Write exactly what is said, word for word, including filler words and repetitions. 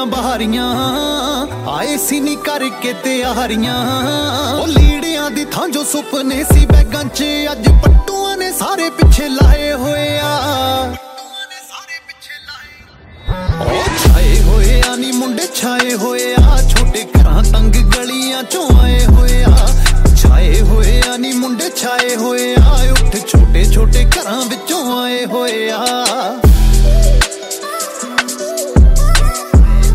ਬਹਾਰੀਆਂ ਆਏ ਸੀ ਨੀ ਕਰਕੇ ਤਿਆਰੀਆਂ ਉਹ ਲੀੜਿਆਂ ਦੀ ਥਾਂ ਜੋ ਸੁਪਨੇ ਸੀ ਬੈਗਾਂ 'ਚ ਅੱਜ ਪੱਟੂਆਂ ਨੇ ਸਾਰੇ ਪਿੱਛੇ ਲਾਏ ਹੋਏ ਆ ਉਹ ਛਾਏ ਹੋਏ ਆ ਨੀ ਮੁੰਡੇ ਛਾਏ ਹੋਏ ਆ ਛੋਟੇ ਘਰਾਂ ਤੰਗ ਗਲੀਆਂ 'ਚੋਂ ਆਏ ਹੋਏ ਆ ਛਾਏ ਹੋਏ ਆ ਨੀ ਮੁੰਡੇ ਛਾਏ ਹੋਏ ਆ ਉੱਠ ਛੋਟੇ ਛੋਟੇ ਘਰਾਂ ਵਿੱਚੋਂ ਆਏ ਹੋਏ ਆ